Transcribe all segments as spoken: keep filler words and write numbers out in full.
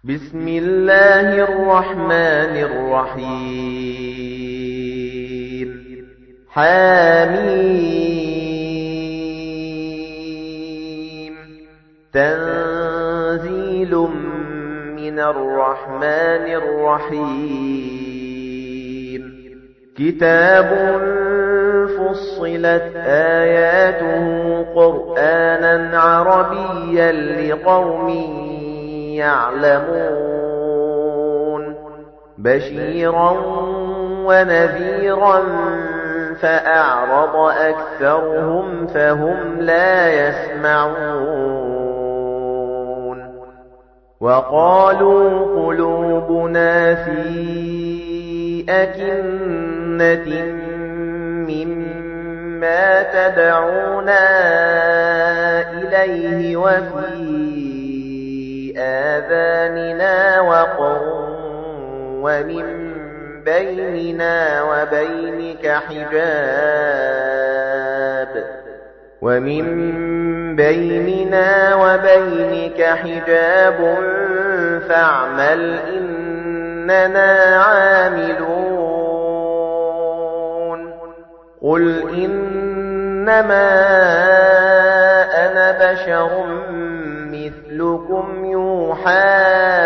بسم الله الرحمن الرحيم حميم تنزيل من الرحمن الرحيم كتاب فصلت آياته قرآنا عربيا لقوم يعلمون بشيرا ونذيرا فأعرض أكثرهم فهم لا يسمعون وقالوا قلوبنا في أكنة مما تدعونا إليه وفي آذاننا وقر ومن بيننا وبينك حجاب ومن بيننا وبينك حجاب فاعمل إننا عاملون قل إنما أنا بشر مثلكم يوحى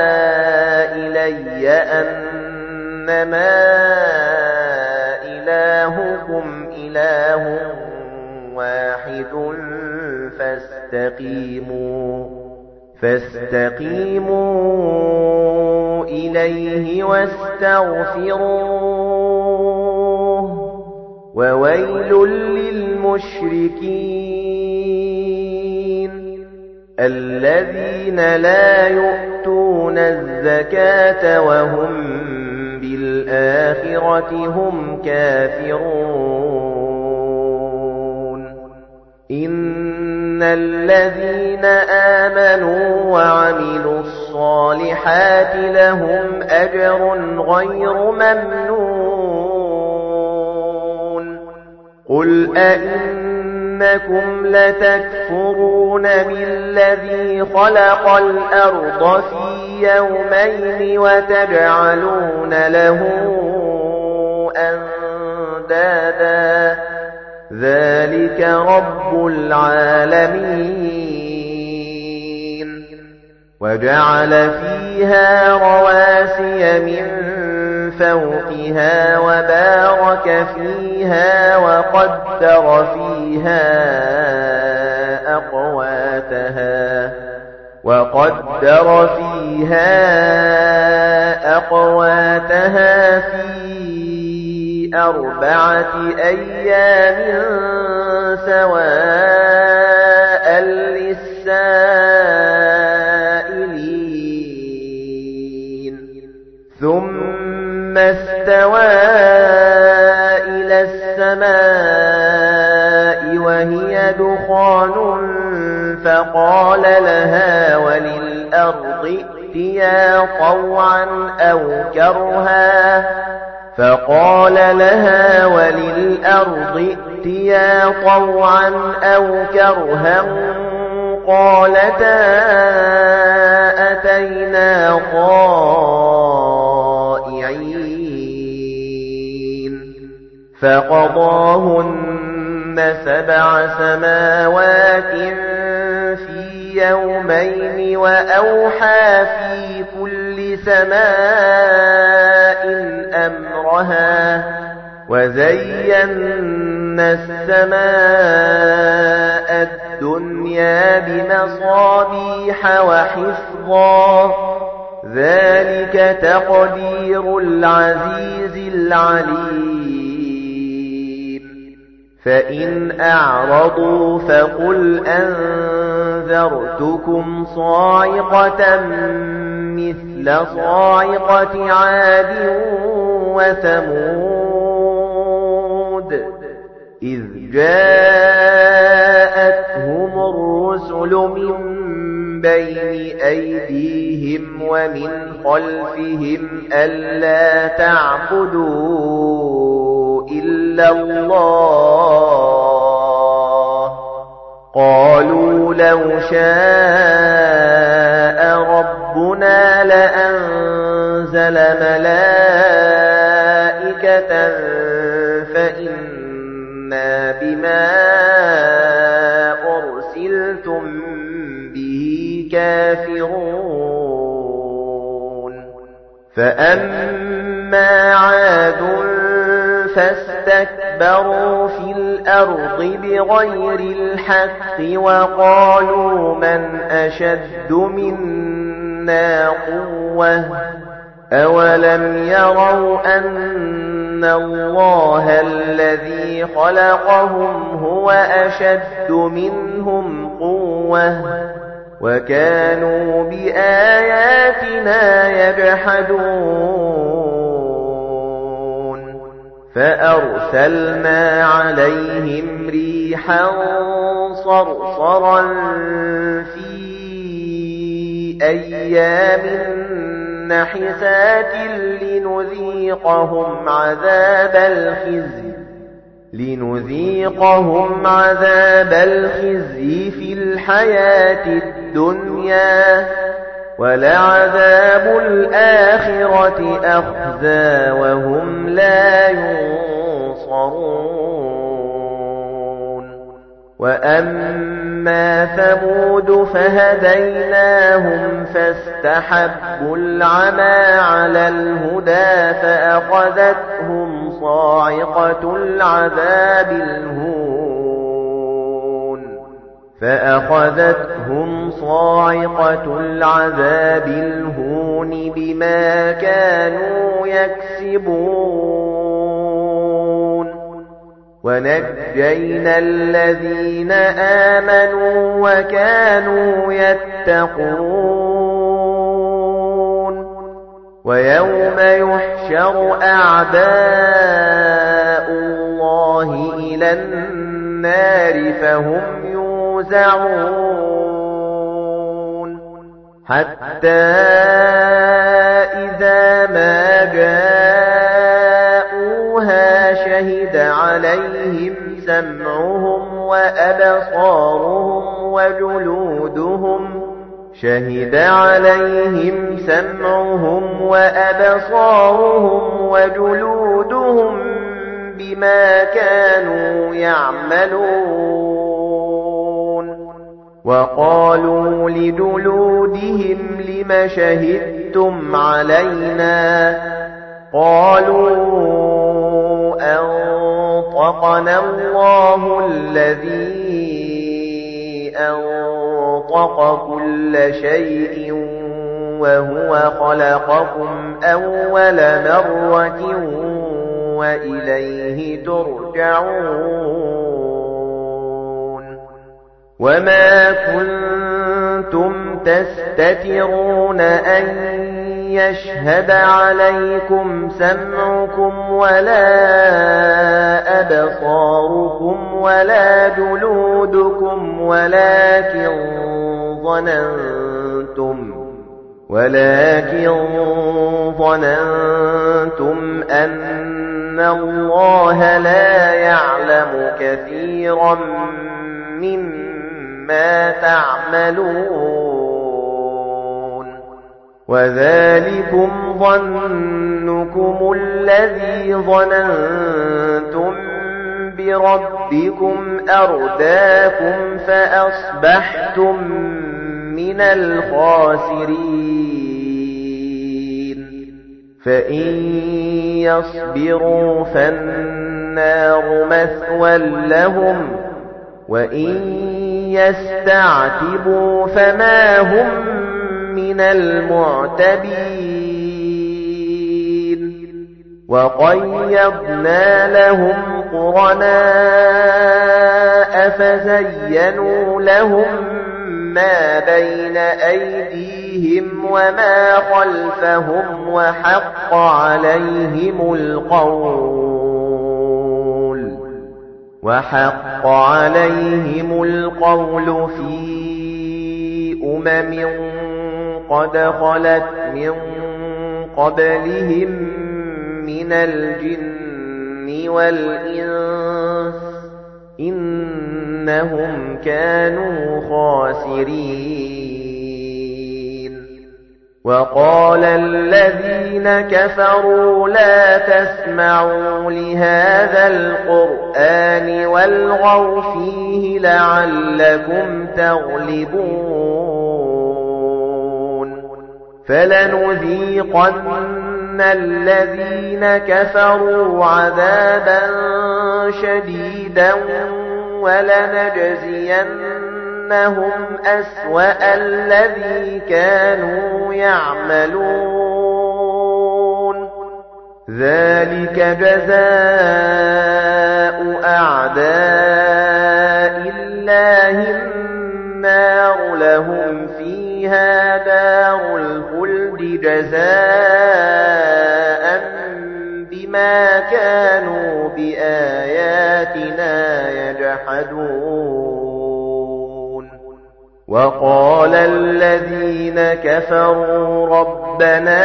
إلي أنما إلهكم إله واحد فاستقيموا فاستقيموا إليه واستغفروه وويل للمشركين الذين لا يؤتون الزكاة وهم بالآخرة هم كافرون إن الذين آمنوا وعملوا الصالحات لهم أجر غير ممنون قل أئن إنكم لتكفرون بالذي خلق الأرض في يومين وتجعلون له أندادا ذلك رب العالمين وجعل فيها رواسي من فوقها وبارك فيها وقدر فيها أقواتها وقدر فيها أقواتها في أربعة أيام سواء للسائلين ثم استوى إلى السماء وهي دخان فقال لها وللأرض ائتيا طوعا أو كرها فقال لها وللأرض ائتيا طوعا أو كرها قالتا أتينا طائعين فقضاهن سبع سماوات في يومين وأوحى في كل سماء أمرها وزينا السماء الدنيا بمصابيح وحفظا ذلك تقدير العزيز العليم فإن أعرضوا فقل أنذرتكم صاعقة مثل صاعقة عاد وثمود إذ جاءتهم الرسل من بين أيديهم ومن خلفهم ألا تعبدوا إلا الله قالوا لو شاء ربنا رَبُّنَا لَأَنزَلَ مَلَائِكَةً فَإِنَّا بِمَا أُرْسِلْتُم بِهِ كَافِرُونَ فَأَمَّا عَادٌ فَاسْتَكْبَرُوا فِي الْأَرْضِ بِغَيْرِ الْحَقِّ وَقَالُوا مَنْ أَشَدُّ مِنَّا قُوَّةً أَوَلَمْ يَرَوْا أَنَّ اللَّهَ الَّذِي خَلَقَهُمْ هُوَ أَشَدُّ مِنْهُمْ قُوَّةً وَكَانُوا بِآيَاتِنَا يَجْحَدُونَ فَأَرْسَلْنَا عَلَيْهِمْ رِيحًا صَرْصَرًا فِي أَيَّامٍ نَحِسَاتٍ لِنُذِيقَهُمْ عَذَابَ الْخِزْيِ لِنُذِيقَهُمْ عَذَابَ الْخِزْيِ فِي الْحَيَاةِ الدُّنْيَا وَلَعَذَابُ الْآخِرَةِ أَخْزَىٰ وَهُمْ لَا يُنصَرُونَ وَأَمَّا ثَمُودُ فَهَدَيْنَاهُمْ فَاسْتَحَبُّوا الْعَمَىٰ عَلَى الْهُدَىٰ فَأَخَذَتْهُمْ صَاعِقَةُ الْعَذَابِ الْهُونِ فَأَخَذَتْهُمْ صَاعِقَةُ الْعَذَابِ الْهُونِ بِمَا كَانُوا يَكْسِبُونَ وَنَجَّيْنَا الَّذِينَ آمَنُوا وَكَانُوا يَتَّقُونَ وَيَوْمَ يُحْشَرُ أَعْدَاءُ اللَّهِ إِلَى النَّارِ فَهُمْ يُوزَعُونَ حَتَّى إِذَا مَا جَاءُوهَا شَهِدَ عَلَيْهِمْ سَمْعُهُمْ وَأَبْصَارُهُمْ وَجُلُودُهُمْ شَهِدَ عَلَيْهِمْ سَمْعُهُمْ وَأَبْصَارُهُمْ وَجُلُودُهُمْ بِمَا كَانُوا يَعْمَلُونَ وَقَالُوا لِجُلُودِهِمْ لِمَ شَهِدتُّمْ عَلَيْنَا قَالُوا أَنطَقَنَا اللَّهُ الَّذِي أَنطَقَ كُلَّ شَيْءٍ وَهُوَ خَلَقَكُمْ أَوَّلَ مَرَّةٍ وَإِلَيْهِ تُرْجَعُونَ وَمَا كُنتُمْ تَسْتَتِرُونَ أَن يَشْهَدَ عَلَيْكُمْ سَمْعُكُمْ وَلَا أَبْصَارُكُمْ وَلَا جُلُودُكُمْ وَلَكِنْ ظَنَنْتُمْ وَلَكِنْ ظَنَنْتُمْ أَنَّ اللَّهَ لَا يَعْلَمُ كَثِيرًا مِّمَّا تَعْمَلُونَ وَذَلِكُمْ ظَنُّكُمُ الَّذِي ظَنَنْتُمْ بِرَبِّكُمْ أَرْدَاكُمْ فَأَصْبَحْتُمْ مِنَ الْخَاسِرِينَ فَإِن يَصْبِرُوا فَالنَّارُ مَثْوًى لَّهُمْ وَإِن يَسْتَعْتِبُوا فَمَا هُمْ مِنَ الْمُعْتَبِينَ وَقَيَّضْنَا لَهُمْ قُرَنَاءَ فَزَيَّنُوا لَهُم مَّا بَيْنَ أَيْدِيهِمْ وَمَا خَلْفَهُمْ وَحَقَّ عَلَيْهِمُ الْقَوْلُ وَحَقَّ عَلَيْهِمُ الْقَوْلُ فِي أُمَمٍ قَدْ خَلَتْ مِن قَبْلِهِم مِّنَ الْجِنِّ وَالْإِنسِ إِنَّهُمْ كَانُوا خَاسِرِينَ وَقَالَ الَّذِينَ كَفَرُوا لَا تَسْمَعُوا لِهَذَا الْقُرْآنِ وَالْغَوْا فِيهِ لَعَلَّكُمْ تَغْلِبُونَ فَلَنُذِيقَنَّ الَّذِينَ كَفَرُوا عَذَابًا شَدِيدًا وَلَنَجْزِيَنَّهُمْ أَسْوَأَ الَّذِي كَانُوا يَعْمَلُونَ ذَلِكَ جَزَاءُ أَعْدَاءِ اللَّهِ النَّارُ لَهُمْ فِيهَا دَارُ الْخُلْدِ جَزَاءً بِمَا كَانُوا بِآيَاتِنَا يَجْحَدُونَ وَقَالَ الَّذِينَ كَفَرُوا رَبَّنَا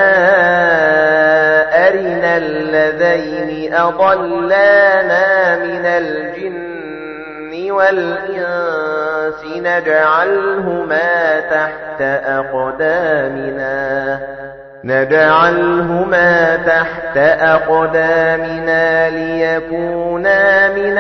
أَرِنَا اللَّذَيْنِ أَضَلَّانَا مِنَ الْجِنِّ وَالْإِنسِ نَجْعَلْهُمَا تَحْتَ أَقْدَامِنَا نَجْعَلْهُمَا تَحْتَ أَقْدَامِنَا لِيَكُونَا مِنَ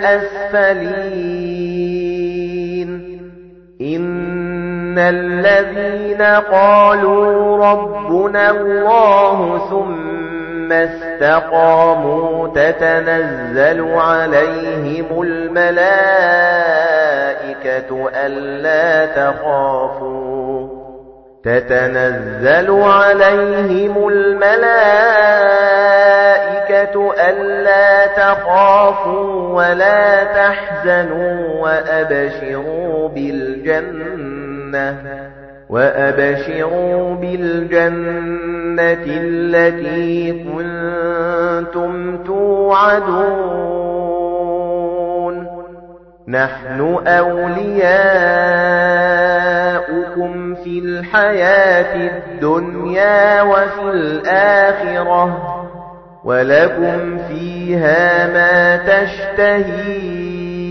الْأَسْفَلِينَ إِنَّ الَّذِينَ قَالُوا رَبُّنَا اللَّهُ ثُمَّ اسْتَقَامُوا تَتَنَزَّلُ عَلَيْهِمُ الْمَلَائِكَةُ أَلَّا تَخَافُوا تَتَنَزَّلُ عَلَيْهِمُ الْمَلَائِكَةُ أَلَّا تَخَافُوا وَلَا تَحْزَنُوا وَأَبْشِرُوا بِالْجَنَّةِ وَأَبْشِرُوا بِالْجَنَّةِ الَّتِي كُنتُمْ تُوعَدُونَ نَحْنُ أَوْلِيَاؤُكُمْ فِي الْحَيَاةِ الدُّنْيَا وَفِي الْآخِرَةِ وَلَكُمْ فِيهَا مَا تَشْتَهِي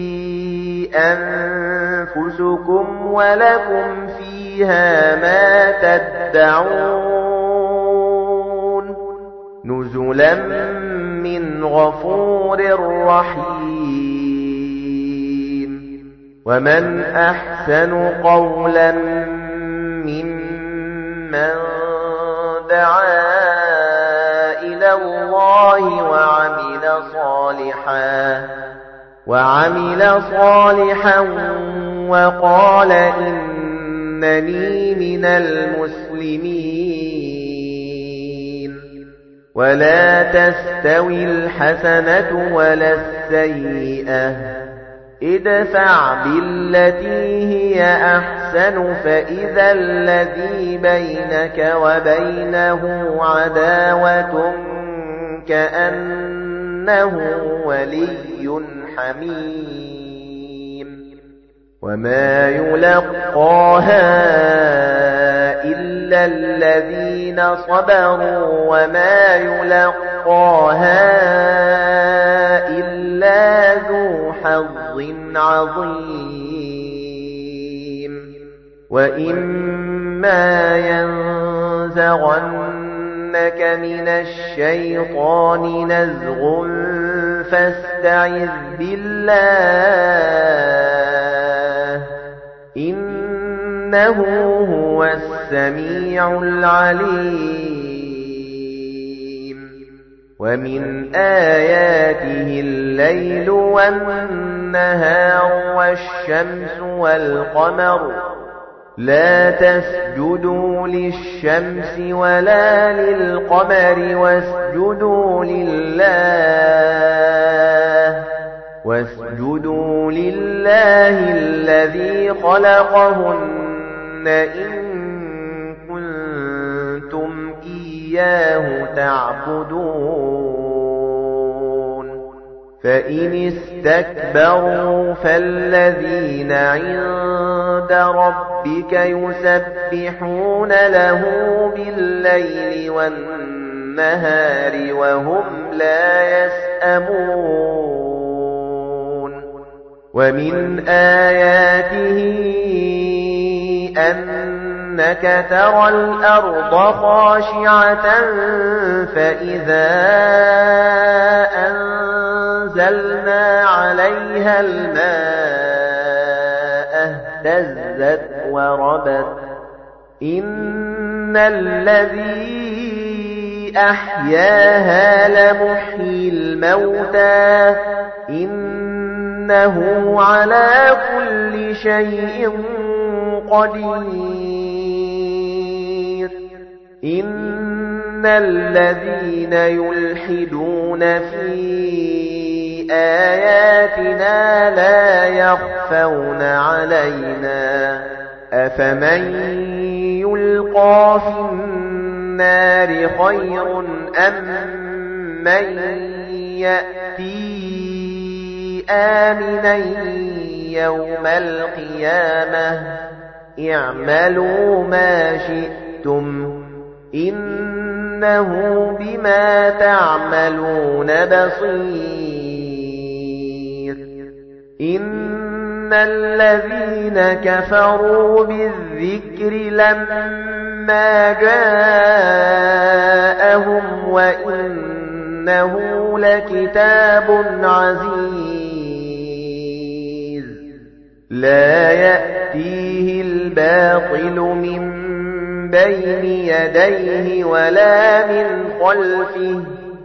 أَنفُسُكُمْ وَلَكُمْ فِيهَا مَا تَدَّعُونَ نُزُلًا مِّنْ غَفُورٍ رَّحِيمٍ وَمَنْ أَحْسَنُ قَوْلًا مِّمَّن دَعَا إِلَى اللَّهِ وَعَمِلَ صَالِحًا وَعَمِلَ صَالِحًا وَقَالَ إِنَّنِي مِنَ الْمُسْلِمِينَ وَلَا تَسْتَوِي الْحَسَنَةُ وَلَا السَّيِّئَةُ ادْفَعْ بِالَّتِي هِيَ أَحْسَنُ فَإِذَا الَّذِي بَيْنَكَ وَبَيْنَهُ عَدَاوَةٌ كَأَنَّهُ وَلِيٌّ حَمِيمٌ وَمَا يُلَقَّاهَا إِلَّا الَّذِينَ صَبَرُوا وَمَا يُلَقَّاهَا إِلَّا ذُو حَظٍّ عَظِيمٍ وَإِمَّا يَنزَغَنَّكَ مِنَ الشَّيْطَانِ نَزْغٌ فَاسْتَعِذْ بِاللَّهِ إِنَّهُ هُوَ السَّمِيعُ الْعَلِيمُ وَمِنْ آيَاتِهِ اللَّيْلُ وَالنَّهَارُ وَالشَّمْسُ وَالْقَمَرُ لَا تَسْجُدُوا لِلشَّمْسِ وَلَا لِلْقَمَرِ وَاسْجُدُوا لِلَّهِ وَاسْجُدُوا لِلَّهِ الَّذِي خَلَقَهُنَّ إِن كُنتُمْ إِيَّاهُ تَعْبُدُونَ فَإِنِ اسْتَكْبَرُوا فَالَّذِينَ عِندَ رَبِّكَ يُسَبِّحُونَ لَهُ بِاللَّيْلِ وَالنَّهَارِ وَهُمْ لَا يَسْأَمُونَ وَمِنْ آيَاتِهِ أَنَّ إنك ترى الأرض خاشعة فإذا أنزلنا عليها الماء اهتزت وربت إن الذي أحياها لمحيي الموتى إنه على كل شيء قدير إن الذين يلحدون في آياتنا لا يخفون علينا أفمن يلقى في النار خير أم من يأتي آمنا يوم القيامة اعملوا ما شئتم إنه بما تعملون بصير إن الذين كفروا بالذكر لما جاءهم وإنه لكتاب عزيز لا يأتيه الباطل من بين يديه ولا من خلفه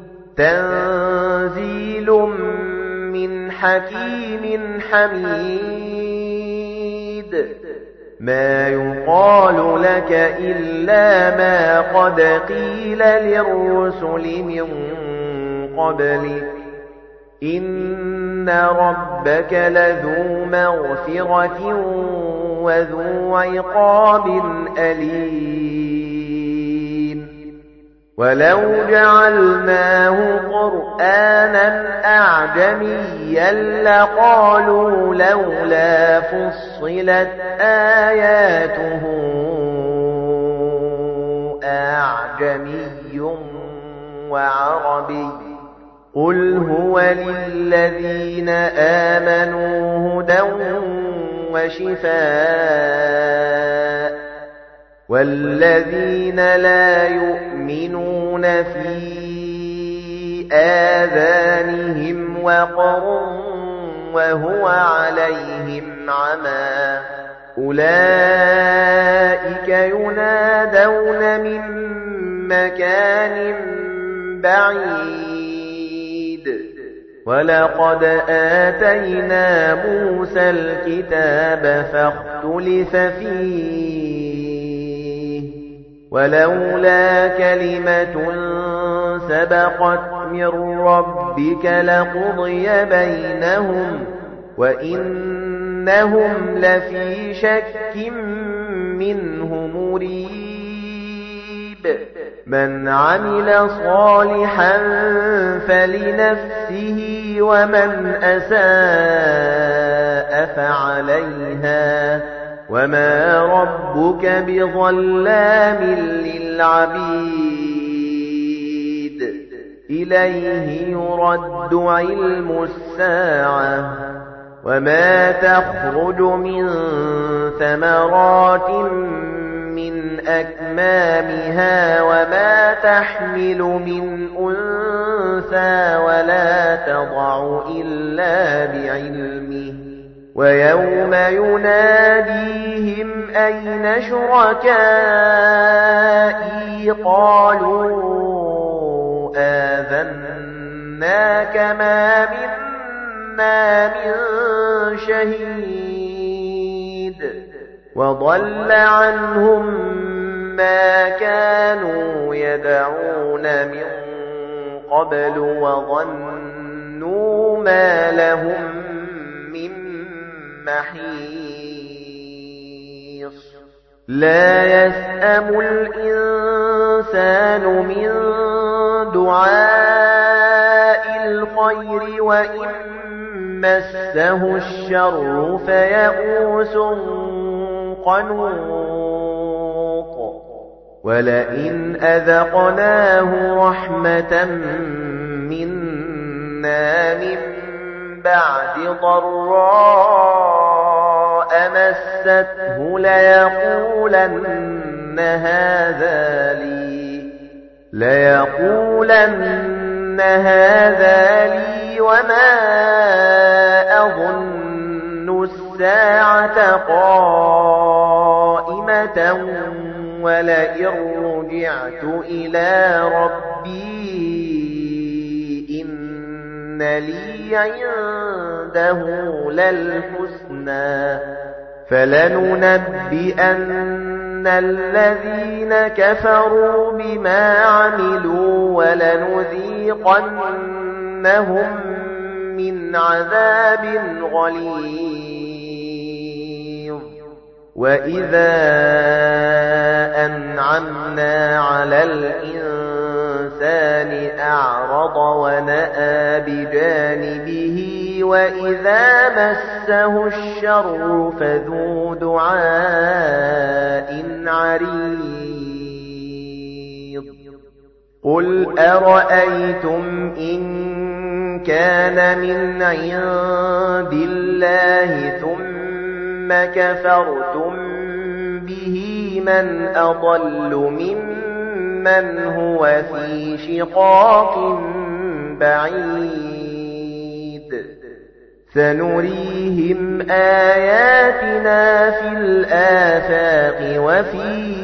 تنزيل من حكيم حميد ما يقال لك إلا ما قد قيل للرسل من قبلك إن ربك لذو مغفرة وذو عقاب أليم ولو جعلناه قرآنا أعجميا لقالوا لولا فصلت آياته أعجمي وعربي قل هو للذين آمنوا هدى وشفاء والذين لا يؤمنون في آذانهم وقر وهو عليهم عمى أولئك ينادون من مكان بعيد ولقد آتينا موسى الكتاب فاختلف فيه ولولا كلمة سبقت من ربك لقضي بينهم وإنهم لفي شك منه مريب من عمل صالحا فلنفسه ومن أساء فعليها وما ربك بظلام للعبيد إليه يرد علم الساعة وما تخرج من ثمرات من أكمامها وما تحمل من أنثى ولا تضع إلا بعلمه ويوم يناديهم أين شركائي قالوا آذناك ما منا من شهيد وضل عنهم ما كانوا يدعون من قبل وظنوا ما لهم من محيص لا يسأم الإنسان من دعاء الخير وإن مسه الشر فيئوس قنوط ولئن أذقناه رحمة منا من بعد ضراء مسته ليقولن ليقولن هذا لي ليقولن هذا لي وما أظن الساعة قائمة ولئن رجعت إلى ربي إن لي عنده للحسنى فلننبئن الذين كفروا بما عملوا ولنذيقنهم من عذاب غليظ وإذا أنعمنا على الإنسان أعرض ونأى بجانبه وإذا مسه الشر فذو دعاء عريض قل أرأيتم إن كان من عند الله ثم كفرتم به من أضل ممن هو في شقاق بعيد سنريهم آياتنا في الآفاق وفي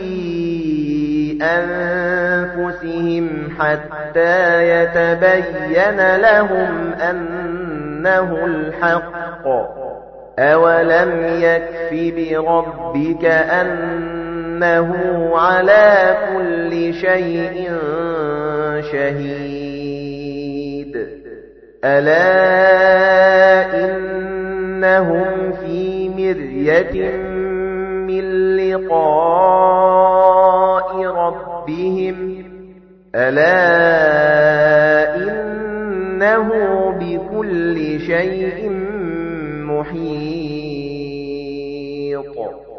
أنفسهم حتى يتبين لهم أنه الحق أولم يكف بربك أنه على كل شيء شهيد ألا إنهم في مرية من لقاء ربهم ألا إنه بكل شيء محيط